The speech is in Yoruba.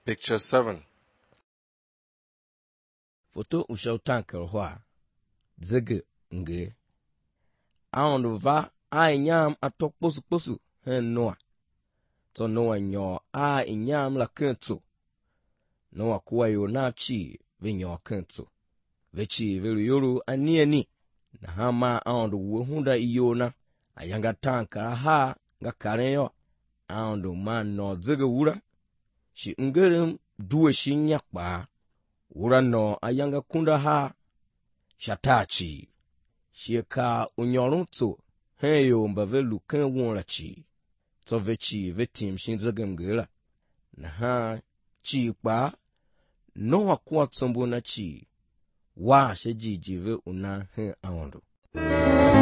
Picture 7. Foto ushau tanker hwa zege nge aondu va inyam atok posu hen noa to noa nyo inyam la kento noa kuwa yo na chi ve nyo kento ve chi ve yoru ani na hama aondu wo hunda iyona ayanga tanka ha nga kareyo aondu man no zege wura shi ngerem duwe shi nyakpa wura no ayanga kunda ha shatachi shieka unyorun to heyo mbave luken wonla chi to vechi vetim shinzegem gela na ha chi kpa no akwa tsombo na chi wa shejiji ve una he aondo